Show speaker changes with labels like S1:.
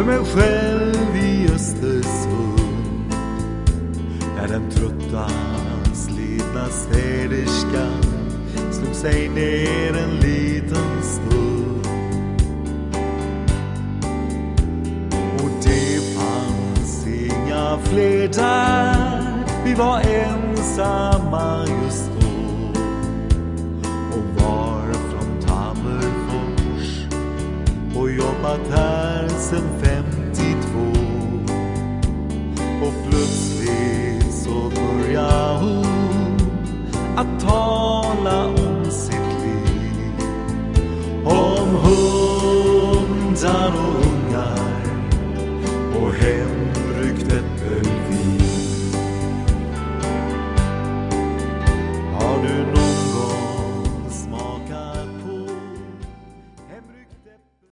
S1: mig själv i Östersund, där den trötta slitna städerskan slog sig ner en liten stund. Och det fanns inga fler där, vi var ensamma just då. Och var från Tammerfors och jobbat här sen 52. Och plötsligt så började hon att tala om sitt liv, om hundar och ungar och hem